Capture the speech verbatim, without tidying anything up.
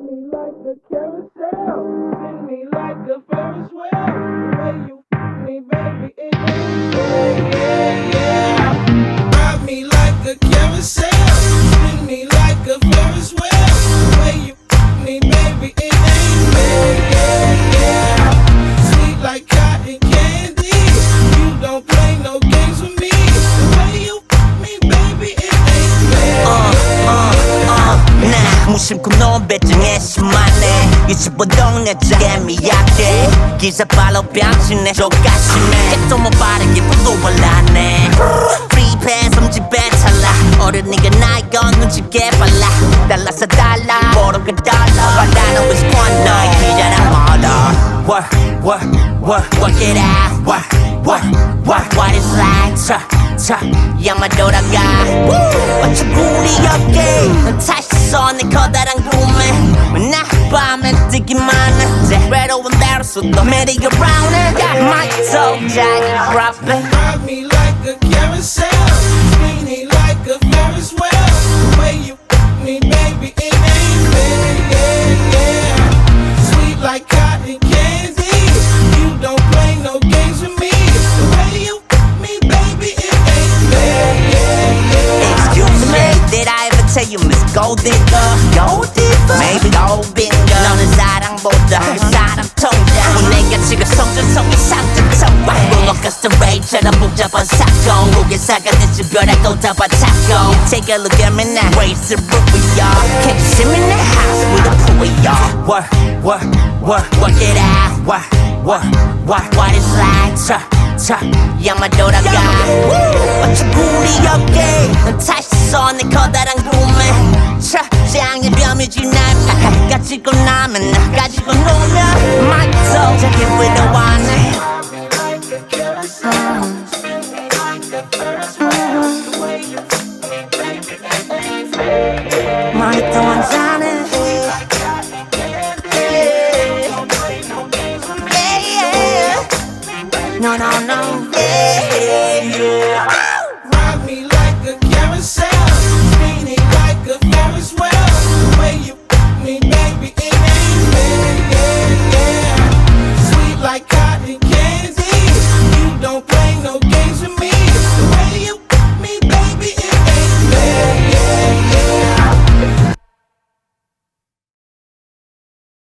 me like a carousel, spin me like a Ferris wheel. The way you f me, baby, it ain't fair. Yeah, yeah. Ride me like a carousel, spin me like a Ferris wheel. The way you f me, baby, it ain't fair. Yeah, yeah. Sweet like cotton candy, you don't play no games with me. The way you f me, baby, it ain't fair. Uh, uh, uh, 나 무심코 놓은 배짱에 심하네 이십오 동네 짱에 약해 기사 발로 병치네 조가심해 객도 못 바르게 부도발라네 프리패 섬집에 찰나 어른이가 나이 건 눈치게 빨라 달라서 달라 모르게 달라 바라는 with one night 기자랑 멀어 What, what, what, work it out What, what, what, what is like 차, 차, 양만 돌아가 어차피 우리 어깨 다시 내 커다란 꿈에 나 밤에 뜨기만 해 외로운 대로 쏟아 merry-go-round got my soul jagged drop it Ride me like a carousel, spin me like a Ferris wheel. The way you f me, baby, it ain't fair. Yeah, yeah. Sweet like cotton candy, you don't play no games with me. The way you f me, baby, it ain't fair. Yeah, yeah. Excuse me, did I ever tell you Miss Gold Digger? Gold Digger? Maybe Gold Digger 너는 사랑보다 사람 통자 뭐 내가 지금 성전성이 상징성과 붕어가스 레이처럼 복잡한 사건 고개사가 됐지 별하고 다 바짝고 Take a look at me now, raise the roof of y'all Can't you see me in the house with a pool of y'all What, what, what, work it out What, what, what, what is like 차, 차, 양만 돌아가 어차피 우리 어깨 다시 내 커다란 꿈에 차장의 뺨이지 날 가지고 나면 나 가지고 놀면 My soul 자기 위로하네 Ride me like a carousel, spin me like a Ferris wheel. The way you f me, baby, it ain't fair. Yeah. 많이 또 한잔해 No, no, no, yeah, yeah.